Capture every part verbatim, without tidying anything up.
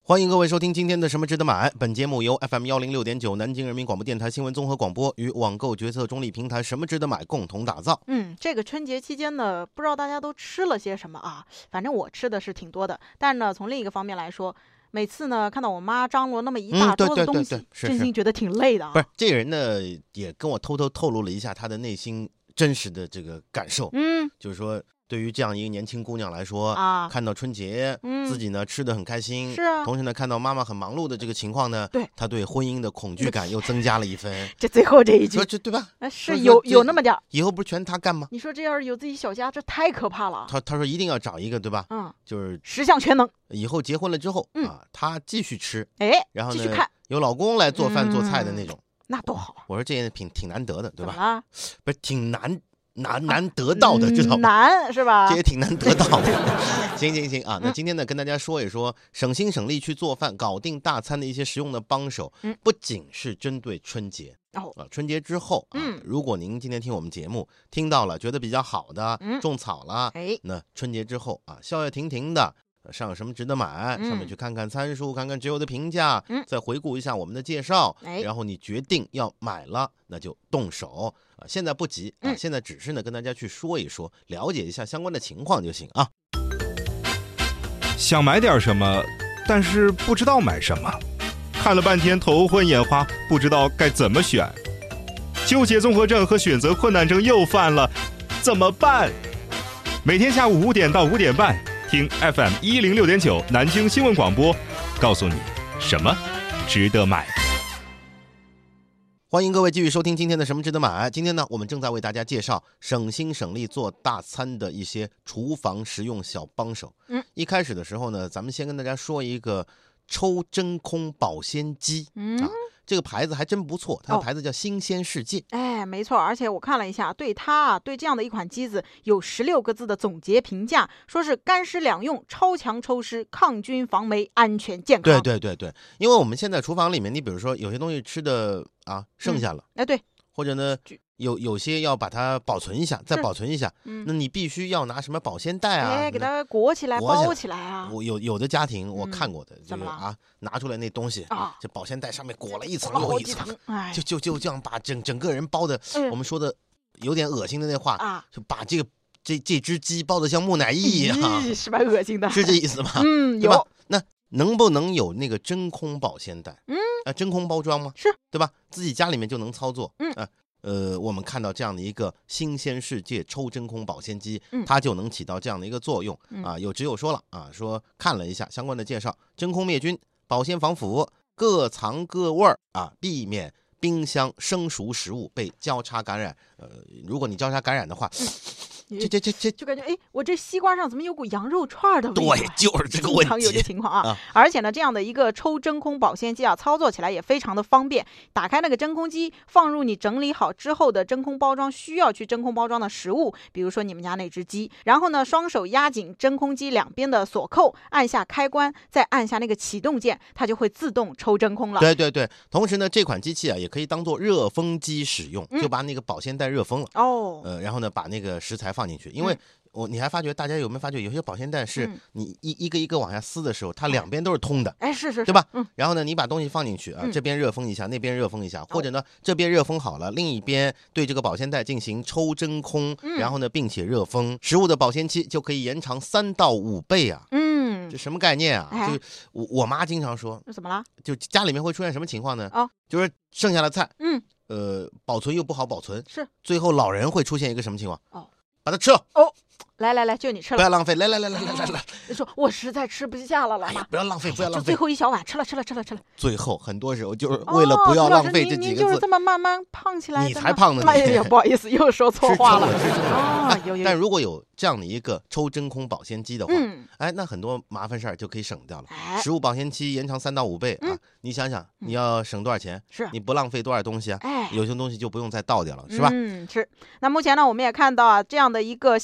欢迎各位收听今天的什么值得买。本节目由 F M 一零六点九 南京人民广播电台新闻综合广播与网购决策中立平台什么值得买共同打造。 嗯，这个春节期间呢，不知道大家都吃了些什么啊？反正我吃的是挺多的，但呢，从另一个方面来说，每次呢看到我妈张罗那么一大桌子东西， 嗯、 真心觉得挺累的啊。 不是，这个人呢也跟我偷偷透露了一下他的内心真实的这个感受。 嗯， 就是说对于这样一个年轻姑娘来说啊， 看到春节、嗯、自己呢吃得很开心， 是啊， 同时呢看到妈妈很忙碌的这个情况呢， 对， 她对婚姻的恐惧感又增加了一分。 这最后这一句， 说这对吧？ 是有有那么点， 以后不是全他干吗？ 你说这要是有自己小家，这太可怕了。 他他说一定要找一个，对吧？ 嗯， 就是十项全能。 以后结婚了之后、 嗯、 啊，他继续吃， 哎， 然后呢继续看， 有老公来做饭、嗯、做菜的那种， 那多好啊！ 我说这也挺挺难得的，对吧？ 怎么了？ 不是挺难。难难得到的，知道吗？ 难是吧？ 这也挺难得到的。行行行啊，那今天呢，跟大家说一说省心省力去做饭、搞定大餐的一些实用的帮手。 嗯， 不仅是针对春节哦， 啊，春节之后啊， 嗯， 如果您今天听我们节目听到了，觉得比较好的， 嗯， 种草了， 哎， 那春节之后啊，消消停停的。上什么值得买、嗯、上面去看看参数，看看只有的评价、嗯、再回顾一下我们的介绍、 哎、 然后你决定要买了，那就动手啊！现在不急啊、 嗯， 现在只是呢跟大家去说一说，了解一下相关的情况就行啊。 想买点什么，但是不知道买什么，看了半天头昏眼花，不知道该怎么选，纠结综合症和选择困难症又犯了，怎么办？每天下午五点到五点半。听 F M 一零六点九南京新闻广播，告诉你什么值得买。 欢迎各位继续收听今天的什么值得买。今天呢，我们正在为大家介绍省心省力做大餐的一些厨房实用小帮手。 嗯， 一开始的时候呢，咱们先跟大家说一个抽真空保鲜机。 嗯啊。这个牌子还真不错，它的牌子叫新鲜世界、哦、 哎，没错，而且我看了一下，对它对这样的一款机子有十六个字的总结评价，说是干湿两用，超强抽湿，抗菌防霉，安全健康。 对对对对，因为我们现在厨房里面，你比如说有些东西吃的啊剩下了， 哎、嗯、对， 或者呢有有些要把它保存一下，再保存一下， 嗯， 那你必须要拿什么保鲜袋啊， 哎，给它裹起来、包起来啊。 我有有的家庭我看过的， 嗯、 这个啊，拿出来那东西啊， 这保鲜袋上面裹了一层又一层， 哎、 就就就这样把整整个人包的、嗯，我们说的有点恶心的那话啊， 就把这个这这只鸡包的像木乃伊一样， 是吧？恶心的， 是这意思吗？ 嗯， 对吧？那能不能有那个真空保鲜袋？ 嗯， 啊，真空包装吗？ 是， 对吧？自己家里面就能操作。 嗯啊。呃，我们看到这样的一个新鲜世界抽真空保鲜机、 嗯， 它就能起到这样的一个作用、 嗯、 啊。有只有说了啊，说看了一下相关的介绍，真空灭菌、保鲜防腐，各藏各味儿啊，避免冰箱生熟食物被交叉感染。呃，如果你交叉感染的话。嗯这这这这就感觉哎，我这西瓜上怎么有股羊肉串的味道？ 对，就是这个问题。 经常有这情况啊。 啊而且呢，这样的一个抽真空保鲜机啊，操作起来也非常的方便。打开那个真空机，放入你整理好之后的真空包装需要去真空包装的食物，比如说你们家那只鸡。然后呢，双手压紧真空机两边的锁扣，按下开关，再按下那个启动键，它就会自动抽真空了。 对对对。同时呢，这款机器啊，也可以当做热封机使用， 嗯、 就把那个保鲜袋热封了。 哦。 呃，然后呢，把那个食材放进去，因为我你还发觉大家有没有发觉，有些保鲜袋是你一一个一个往下撕的时候，它两边都是通的， 哎，是是， 对吧？ 嗯。 然后呢，你把东西放进去啊，这边热封一下，那边热封一下，或者呢，这边热封好了，另一边对这个保鲜袋进行抽真空，然后呢，并且热封，食物的保鲜期就可以延长三到五倍啊。 嗯， 这什么概念啊？ 哎、 就我我妈经常说， 怎么了？ 就家里面会出现什么情况呢？ 哦， 就是剩下的菜， 嗯， 呃，保存又不好保存， 是， 最后老人会出现一个什么情况？ 哦， 把它吃了。 哦。来来来，就你吃了， 不要浪费！来来来来来来来， 你说我实在吃不下了，老妈、 哎，不要浪费，不要浪费， 就最后一小碗吃了吃了吃了吃了。 最后很多时候就是为了不要浪费这几个字， 哦、您就是这么慢慢胖起来的。 你才胖呢！ 哎呀，不好意思，又说错话了。 啊， 有有。 但如果有这样的一个抽真空保鲜机的话， 嗯， 哎，那很多麻烦事儿就可以省掉了。 哎， 食物保鲜期延长三到五倍、嗯、啊！你想想，你要省多少钱？ 是， 你不浪费多少东西啊？ 哎， 有些东西就不用再倒掉了，是吧？ 嗯，是。那目前呢，我们也看到啊，这样的一个新鲜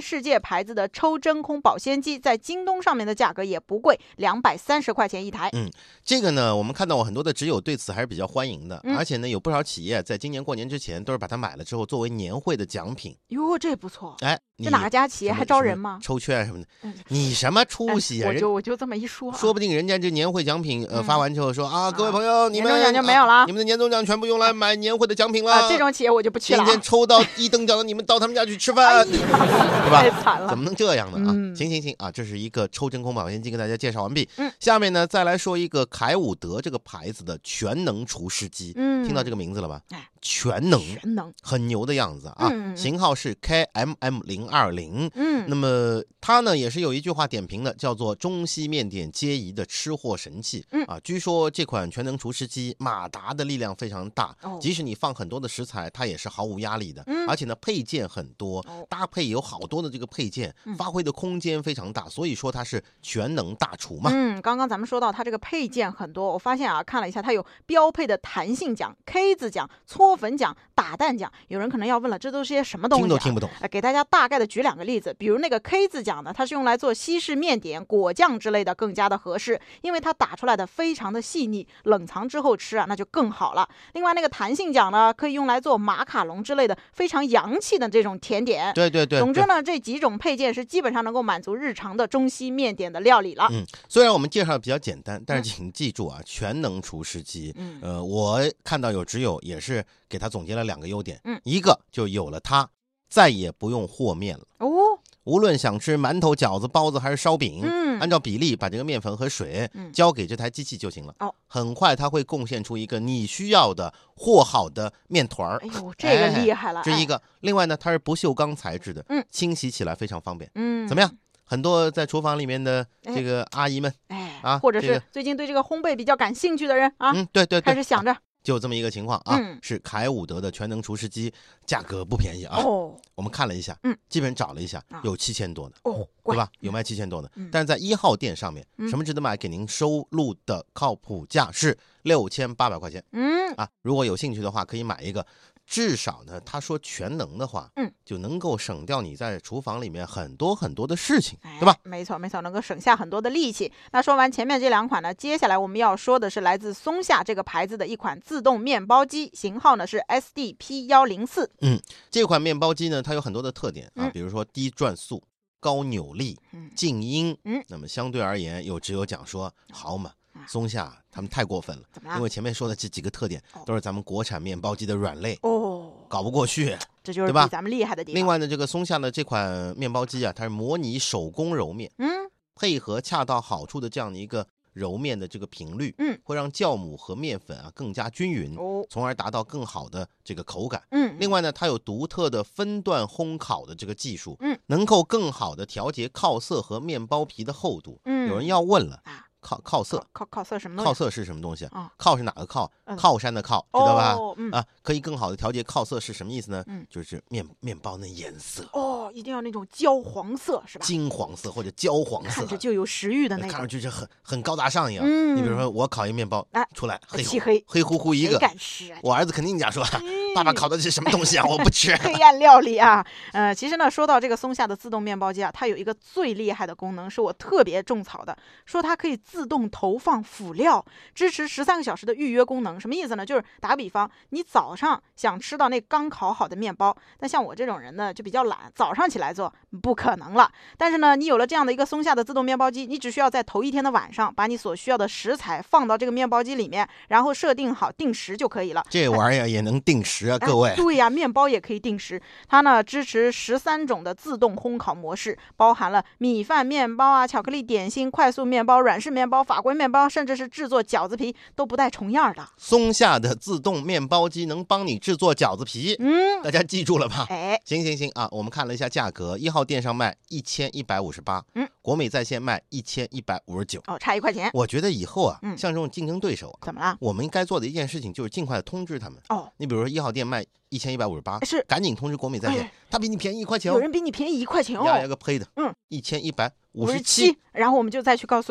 世界牌子的抽真空保鲜机，在京东上面的价格也不贵，两百三十块钱一台。 嗯，这个呢，我们看到很多的挚友对此还是比较欢迎的， 嗯、 而且呢，有不少企业在今年过年之前都是把它买了之后作为年会的奖品。 哟，这不错。 哎， 这哪家企业还招人吗？ 抽券什么的， 嗯、 你什么出息啊？ 哎、我就我就这么一说、啊， 说不定人家这年会奖品呃、 嗯、 发完之后说啊，各位朋友，你们年终奖就没有了、 啊，你们的年终奖全部用来买年会的奖品了。 啊，这种企业我就不去了。 今天抽到一等奖的，你们到他们家去吃饭， 哎、 对吧？ 太惨了， 怎么能这样呢？啊， 嗯、 行行行啊，这是一个抽真空保鲜机，跟大家介绍完毕。 嗯， 下面呢再来说一个凯伍德这个牌子的全能除湿机。 嗯， 听到这个名字了吧？ 哎， 全能， 全能， 很牛的样子啊！ 嗯、 型号是 K M M 零二零。 嗯， 那么它呢也是有一句话点评的，叫做中西面点皆宜的吃货神器。 嗯啊，据说这款全能除湿机马达的力量非常大， 哦、 即使你放很多的食材，它也是毫无压力的。 嗯、 而且呢配件很多， 哦、 搭配有好多的这个配件， 嗯、 发挥的空间非常大，所以说它是全能大厨嘛。 嗯，刚刚咱们说到它这个配件很多，我发现啊，看了一下，它有标配的弹性桨、K 字桨、搓粉桨、打蛋桨。有人可能要问了，这都是些什么东西、啊？ 听都听不懂。 呃，给大家大概的举两个例子，比如那个 K 字桨呢，它是用来做西式面点、果酱之类的，更加的合适，因为它打出来的非常的细腻，冷藏之后吃啊，那就更好了。另外那个弹性桨呢，可以用来做马卡龙之类的非常洋气的这种甜点。 对对对。 总之呢，这几种配件是基本上能够满足日常的中西面点的料理了。 嗯，虽然我们介绍比较简单，但是请记住啊，嗯、全能除湿机， 嗯， 呃，我看到有挚友也是给他总结了两个优点， 嗯， 一个就有了它，再也不用和面了。 哦。 无论想吃馒头、饺子、包子还是烧饼， 嗯， 按照比例把这个面粉和水嗯交给这台机器就行了。 哦， 很快它会贡献出一个你需要的和好的面团儿。 哎呦，这个厉害了！ 这、哎、一个，另外呢，它是不锈钢材质的， 嗯， 清洗起来非常方便。 嗯， 怎么样？很多在厨房里面的这个阿姨们， 哎啊， 或者是最近对这个烘焙比较感兴趣的人啊， 嗯，对对对， 开始想着。啊就这么一个情况啊， 嗯、 是凯伍德的全能除湿机，价格不便宜啊。 哦， 我们看了一下， 嗯， 基本找了一下，有七千多的， 哦， 对吧？有卖七千多的， 嗯、 但是在一号店上面， 嗯、 什么值得买？给您收录的靠谱价是六千八百块钱。 嗯啊，如果有兴趣的话，可以买一个。至少呢，他说全能的话， 嗯， 就能够省掉你在厨房里面很多很多的事情， 哎、 对吧？ 没错没错，能够省下很多的力气。那说完前面这两款呢，接下来我们要说的是来自松下这个牌子的一款自动面包机，型号呢是 S D P 一零四。 嗯，这款面包机呢，它有很多的特点啊， 嗯、 比如说低转速、高扭力、 嗯、 静音。 嗯， 那么相对而言，有只有讲说，好嘛。松下他们太过分了，因为前面说的这几个特点都是咱们国产面包机的软肋哦， 搞不过去， 这就是比咱们厉害的地方。 另外呢，这个松下的这款面包机啊，它是模拟手工揉面， 嗯， 配合恰到好处的这样的一个揉面的这个频率， 嗯， 会让酵母和面粉啊更加均匀， 哦， 从而达到更好的这个口感。 嗯， 另外呢，它有独特的分段烘烤的这个技术， 嗯， 能够更好的调节靠色和面包皮的厚度。 嗯， 有人要问了啊。 靠靠色， 靠靠色什么东西？ 靠色是什么东西啊？ 靠是哪个靠？ 嗯、 靠山的靠，知道吧？ 哦嗯、 啊，可以更好的调节靠色是什么意思呢？ 嗯， 就是面面包的颜色。 哦，一定要那种焦黄色是吧？ 金黄色或者焦黄色， 看着就有食欲的那种， 看上去就很很高大上一样。 嗯， 你比如说我烤一面包，哎，出来黑漆黑黑乎乎一个， 谁敢吃啊？ 我儿子肯定讲说，爸爸烤的是什么东西啊？我不吃。 黑暗料理啊，呃，其实呢，说到这个松下的自动面包机啊，它有一个最厉害的功能，是我特别种草的，说它可以自动投放辅料，支持十三个小时的预约功能。什么意思呢？就是打个比方，你早上想吃到那刚烤好的面包，但像我这种人呢，就比较懒，早上起来做不可能了。但是呢，你有了这样的一个松下的自动面包机，你只需要在头一天的晚上，把你所需要的食材放到这个面包机里面，然后设定好定时就可以了。 这玩意儿也能定时啊，各位。 哎、对呀、啊，面包也可以定时。它呢支持十三种的自动烘烤模式，包含了米饭面包啊、巧克力点心、快速面包、软式面包、法国面包，甚至是制作饺子皮都不带重样的。 松下的自动面包机能帮你制作饺子皮， 嗯， 大家记住了吧？ 哎， 行行行啊，我们看了一下价格，一号店上卖一千一百五十八， 嗯， 国美在线卖一千一百五十九， 哦，差一块钱。 我觉得以后啊， 嗯、 像这种竞争对手啊， 怎么了？ 我们应该做的一件事情就是尽快的通知他们。 哦， 你比如说一号店卖一千一百五十八， 是赶紧通知国美在线， 哎、 他比你便宜一块钱、哦， 有人比你便宜一块钱哦， 呀呀个呸的， 嗯， 一千一百五十十七， 然后我们就再去告诉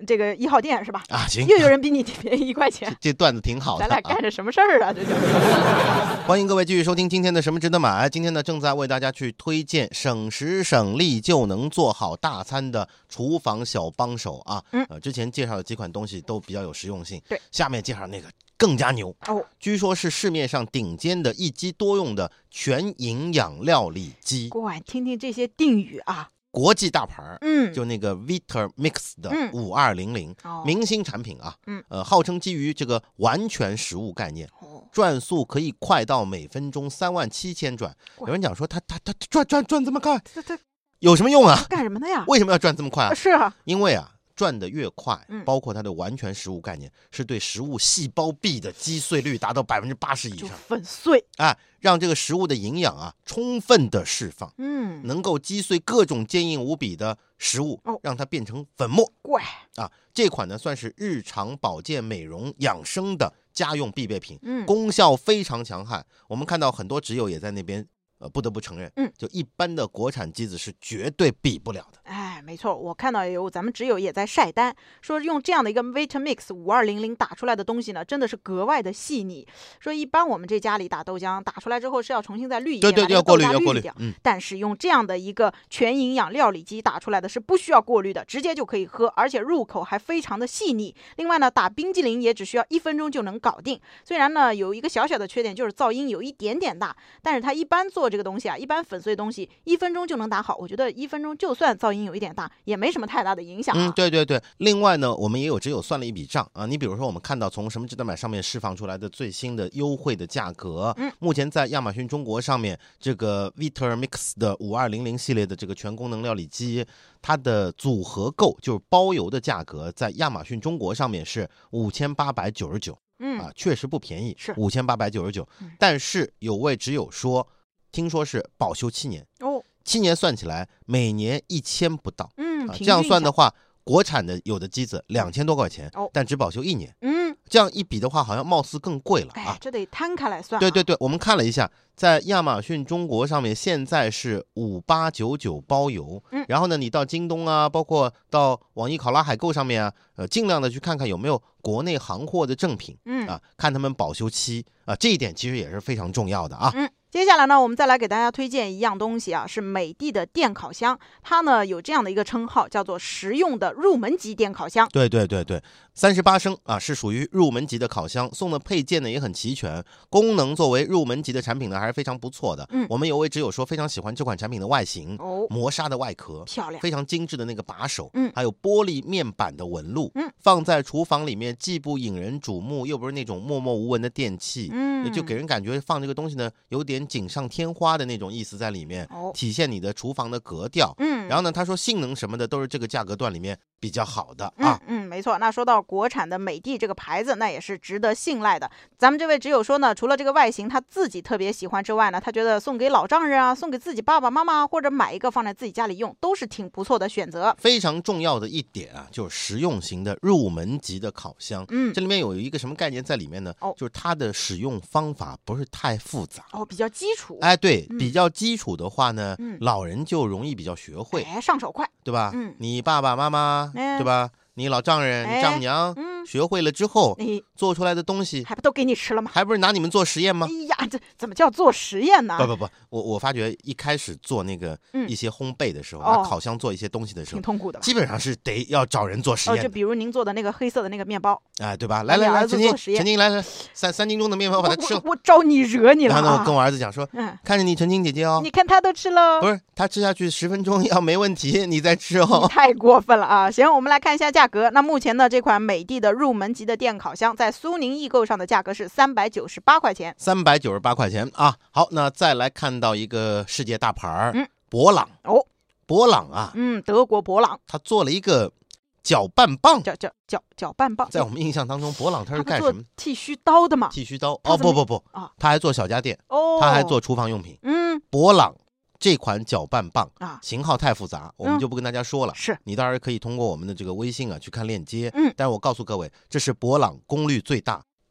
这个一号店是吧？ 啊，行， 又有人比你便宜一块钱， 这段子挺好的。 咱俩干着什么事儿啊？这就欢迎各位继续收听今天的什么值得买。今天呢，正在为大家去推荐省时省力就能做好大餐的厨房小帮手啊。 嗯， 呃，之前介绍的几款东西都比较有实用性。 对， 下面介绍那个更加牛哦， 据说是市面上顶尖的一机多用的全营养料理机。 哇，听听这些定语啊。 国际大牌， 嗯， 就那个 Vitamix 的嗯五二零零， 哦明星产品啊， 嗯， 呃，号称基于这个完全食物概念， 哦， 转速可以快到每分钟三万七千转。 哇有人讲说他他他转转转这么快， 这这有什么用啊？ 干什么的呀？ 为什么要转这么快啊？ 是啊， 因为啊，转得越快， 嗯包括它的完全食物概念，是对食物细胞壁的击碎率达到百分之八十以就上， 粉碎， 哎，让这个食物的营养啊充分的释放。 嗯， 能够击碎各种坚硬无比的食物， 哦让它变成粉末怪， 啊！这款呢算是日常保健、美容、养生的家用必备品， 嗯， 功效非常强悍。我们看到很多只友也在那边，呃，不得不承认， 嗯， 就一般的国产机子是绝对比不了的。 哎，没错，我看到有咱们只有也在晒单，说用这样的一个 Vitamix 五二零零打出来的东西呢，真的是格外的细腻。说一般我们这家里打豆浆打出来之后是要重新再滤一遍， 对对，要过滤，要过滤掉。 嗯， 但是用这样的一个全营养料理机打出来的是不需要过滤的，直接就可以喝，而且入口还非常的细腻。另外呢，打冰激凌也只需要一分钟就能搞定。虽然呢有一个小小的缺点，就是噪音有一点点大，但是它一般做这个东西啊，一般粉碎东西一分钟就能打好。我觉得一分钟就算噪音有一点大，也没什么太大的影响、啊。 嗯，对对对。另外呢，我们也有只有算了一笔账啊。你比如说，我们看到从什么值得买上面释放出来的最新的优惠的价格， 嗯， 目前在亚马逊中国上面，这个 Vitamix 的五二零零系列的这个全功能料理机，它的组合购就是包邮的价格，在亚马逊中国上面是五千八百九十九， 嗯啊，确实不便宜， 是五千八百九十九。但是有位只有说，听说是保修七年， 哦， 七年算起来每年一千不到。 嗯， 啊，这样算的话，国产的有的机子两千多块钱， 哦， 但只保修一年。 嗯， 这样一比的话，好像貌似更贵了啊。 哎，这得摊开来算、啊。 对对对，我们看了一下，在亚马逊中国上面现在是五八九九包邮， 嗯， 然后呢，你到京东啊，包括到网易考拉海购上面啊，呃，尽量的去看看有没有国内行货的正品， 嗯啊，看他们保修期啊，这一点其实也是非常重要的啊。 嗯。接下来呢，我们再来给大家推荐一样东西啊，是美的的电烤箱。它呢有这样的一个称号，叫做实用的入门级电烤箱。 对对对对，三十八升啊，是属于入门级的烤箱，送的配件呢也很齐全，功能作为入门级的产品呢还是非常不错的。 嗯， 我们有位只有说非常喜欢这款产品的外形， 哦， 磨砂的外壳， 漂亮， 非常精致的那个把手， 嗯， 还有玻璃面板的纹路， 嗯， 放在厨房里面既不引人瞩目，又不是那种默默无闻的电器， 嗯， 就给人感觉放这个东西呢有点锦上添花花的那种意思在里面， 哦， 体现你的厨房的格调。 嗯， 然后呢，他说性能什么的都是这个价格段里面比较好的啊。 嗯嗯，没错。那说到国产的美的这个牌子，那也是值得信赖的。咱们这位只有说呢，除了这个外形他自己特别喜欢之外呢，他觉得送给老丈人啊，送给自己爸爸妈妈，或者买一个放在自己家里用，都是挺不错的选择。 非常重要的一点啊，就是实用型的入门级的烤箱。 嗯， 这里面有一个什么概念在里面呢？ 哦， 就是它的使用方法不是太复杂。 哦，比较基础。 哎，对， 嗯、 比较基础的话呢， 嗯， 老人就容易比较学会， 哎，上手快， 对吧？ 嗯， 你爸爸妈妈， 哎、 对吧？你老丈人、 哎、 丈母娘， 嗯， 学会了之后， 哎， 做出来的东西还不都给你吃了吗？ 还不是拿你们做实验吗？ 哎呀，这怎么叫做实验呢？ 不不不，我我发觉一开始做那个一些烘焙的时候， 嗯、 拿烤箱做一些东西的时候， 挺痛苦的吧？ 基本上是得要找人做实验的。 哦，就比如您做的那个黑色的那个面包， 哎，对吧？来来来，陈静，陈静来来，三三斤重的面包把它吃了。 我, 我, 我招你惹你了、啊。 然后呢，我跟我儿子讲说，嗯，看着你陈静姐姐哦， 你看他都吃了， 不是他吃下去十分钟要没问题，你再吃哦。 太过分了啊！行，我们来看一下价格。那目前呢，这款美的的入门级的电烤箱在苏宁易购上的价格是三百九十八块钱， 三百九十八块钱啊。好，那再来看到一个世界大牌， 嗯， 博朗哦， 博朗啊， 嗯，德国博朗， 他做了一个搅拌棒， 搅搅搅搅拌棒。 在我们印象当中，博朗他是干什么？ 剃须刀的嘛？ 剃须刀？哦，不不不， 啊， 他还做小家电， 哦， 他还做厨房用品。 嗯， 博朗这款搅拌棒啊， 型号太复杂，我们就不跟大家说了。 嗯、是你当然可以通过我们的这个微信啊去看链接。 嗯， 但是我告诉各位，这是博朗功率最大、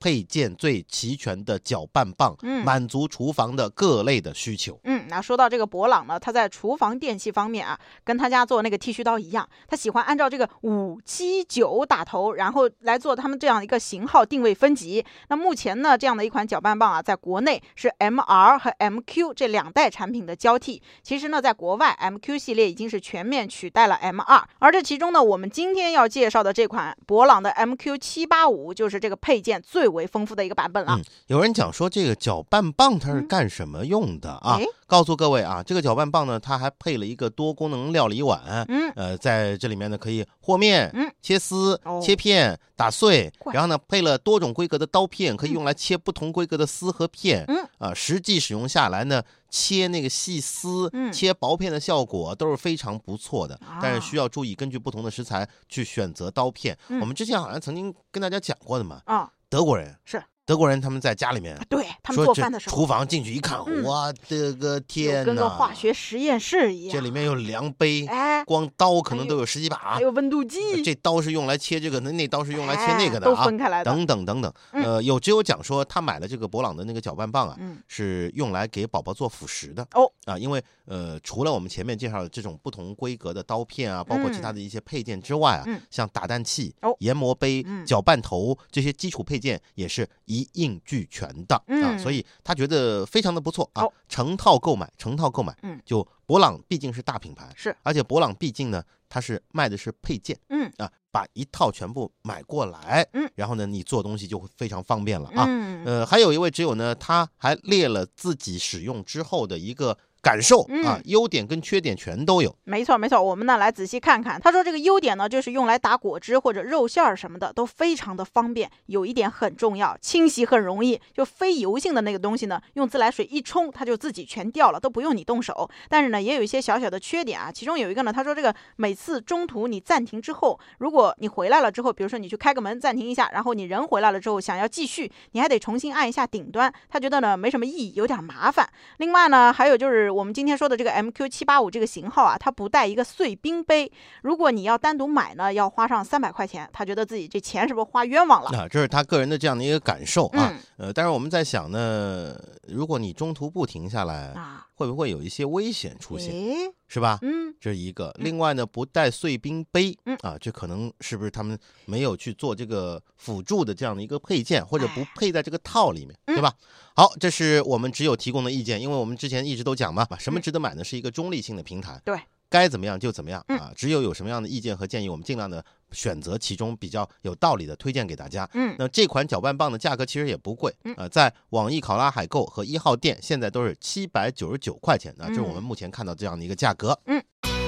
配件最齐全的搅拌棒， 嗯满足厨房的各类的需求。 嗯，那说到这个博朗呢，他在厨房电器方面啊，跟他家做那个剃须刀一样，他喜欢按照这个五七九打头，然后来做他们这样一个型号定位分级。那目前呢，这样的一款搅拌棒啊，在国内是 M R 和 M Q 这两代产品的交替。其实呢，在国外 M Q 系列已经是全面取代了 M R， 而这其中呢，我们今天要介绍的这款博朗的 M Q 七八五就是这个配件最为丰富的一个版本了。 嗯，有人讲说这个搅拌棒它是干什么用的啊？ 嗯告诉各位啊，这个搅拌棒呢，它还配了一个多功能料理碗， 嗯， 呃，在这里面呢可以和面、 嗯、 切丝、 哦、 切片、打碎， 怪然后呢配了多种规格的刀片，可以用来切不同规格的丝和片。 嗯， 啊、呃，实际使用下来呢，切那个细丝、 嗯、 切薄片的效果都是非常不错的， 啊、 但是需要注意根据不同的食材去选择刀片。 嗯、 我们之前好像曾经跟大家讲过的嘛， 啊、哦， 德国人是。 德国人他们在家里面， 对他们做饭的时候， 厨房进去一看，嗯、我的个天哪， 跟个化学实验室一样。 这里面有量杯， 哎， 光刀可能都有十几把， 还有温度计， 这刀是用来切这个的，那刀是用来切那个的、 哎、都分开来的， 等等等等。 嗯、 呃，有只有讲说他买了这个博朗的那个搅拌棒啊， 嗯、 是用来给宝宝做辅食的哦啊，因为呃，除了我们前面介绍的这种不同规格的刀片啊，包括其他的一些配件之外啊， 嗯、 像打蛋器、 哦、 研磨杯、 嗯、 搅拌头这些基础配件也是一应俱全的、 嗯、 啊，所以他觉得非常的不错啊， 哦、 成套购买，成套购买， 嗯， 就博朗毕竟是大品牌， 是， 而且博朗毕竟呢，它是卖的是配件， 嗯啊，把一套全部买过来， 嗯， 然后呢，你做东西就会非常方便了啊， 嗯、 呃，还有一位挚友呢，他还列了自己使用之后的一个感受、 嗯、 啊，优点跟缺点全都有。 没错没错，我们呢来仔细看看。他说这个优点呢，就是用来打果汁或者肉馅儿什么的都非常的方便。有一点很重要，清洗很容易，就非油性的那个东西呢，用自来水一冲，它就自己全掉了，都不用你动手。但是呢，也有一些小小的缺点啊。其中有一个呢，他说这个每次中途你暂停之后，如果你回来了之后，比如说你去开个门暂停一下，然后你人回来了之后想要继续，你还得重新按一下顶端。他觉得呢没什么意义，有点麻烦。另外呢，还有就是我们今天说的这个 M Q 七八五 这个型号啊，它不带一个碎冰杯。如果你要单独买呢，要花上三百块钱。他觉得自己这钱是不是花冤枉了？ 啊，这是他个人的这样的一个感受啊。 嗯、 呃，但是我们在想呢，如果你中途不停下来， 啊、 会不会有一些危险出现？ 诶是吧？ 嗯， 这是一个。另外呢，不带碎冰杯， 嗯啊，这可能是不是他们没有去做这个辅助的这样的一个配件，或者不配在这个套里面， 哎、 对吧？好，这是我们只有提供的意见，因为我们之前一直都讲嘛，什么值得买呢？是一个中立性的平台， 对， 该怎么样就怎么样嗯啊。只有有什么样的意见和建议，我们尽量的选择其中比较有道理的推荐给大家。 嗯， 那这款搅拌棒的价格其实也不贵， 嗯呃，在网易考拉海购和一号店现在都是七百九十九块钱啊，这是我们目前看到这样的一个价格。 嗯。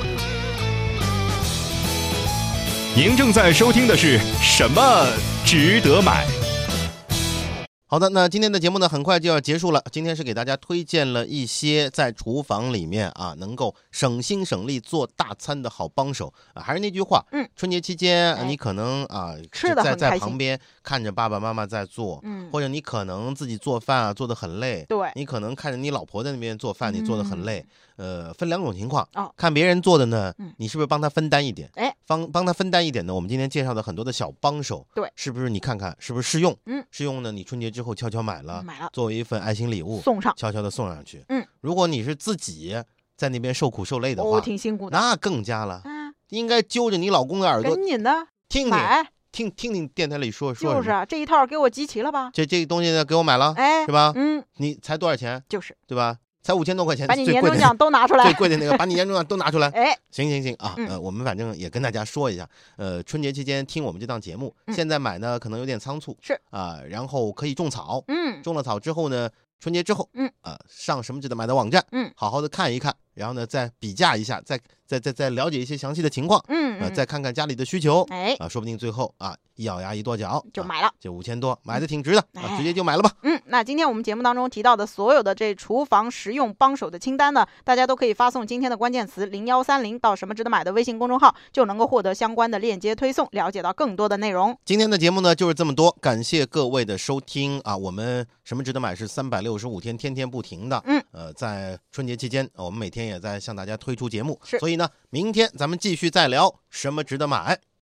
您正在收听的是什么值得买？ 好的，那今天的节目呢，很快就要结束了。今天是给大家推荐了一些在厨房里面啊，能够省心省力做大餐的好帮手啊。还是那句话， 嗯， 春节期间、 哎、 你可能啊， 吃的在在旁边看着爸爸妈妈在做， 嗯， 或者你可能自己做饭啊，做得很累， 对， 你可能看着你老婆在那边做饭，你做得很累。 嗯、 呃，分两种情况， 哦， 看别人做的呢， 嗯、 你是不是帮他分担一点？ 哎， 帮帮他分担一点呢？我们今天介绍的很多的小帮手， 对， 是不是你看看是不是适用？ 嗯， 适用呢，你春节之后悄悄买了。 买了， 作为一份爱心礼物送上， 悄悄的送上去。 嗯， 如果你是自己在那边受苦受累的话， 哦，挺辛苦的， 那更加了。 啊， 应该揪着你老公的耳朵， 赶紧的听听买， 听听听电台里说说。 就是啊，这一套给我集齐了吧？ 这这个东西呢，给我买了， 哎， 是吧？ 嗯， 你才多少钱？ 就是对吧？才五千多块钱， 把你最贵的年终奖都拿出来， 最贵的那个，把你年终奖都拿出来。 哎， 行行行啊， 嗯、 呃，我们反正也跟大家说一下，呃，春节期间听我们这档节目， 嗯、 现在买呢可能有点仓促， 是啊、呃，然后可以种草， 嗯， 种了草之后呢，春节之后， 嗯啊、呃，上什么值得买的网站， 嗯， 好好的看一看，然后呢再比价一下，再再再再了解一些详细的情况， 嗯， 呃，再看看家里的需求， 哎， 啊，说不定最后啊一咬牙一跺脚就买了， 这五千多买的挺值的， 哎、 啊，直接就买了吧。 嗯，那今天我们节目当中提到的所有的这厨房实用帮手的清单呢，大家都可以发送今天的关键词零幺三零到什么值得买的微信公众号，就能够获得相关的链接推送，了解到更多的内容。 今天的节目呢就是这么多，感谢各位的收听啊！我们什么值得买是三百六十五天天天不停的， 嗯， 呃，在春节期间，我们每天也在向大家推出节目， 是， 所以呢，明天咱们继续再聊什么值得买。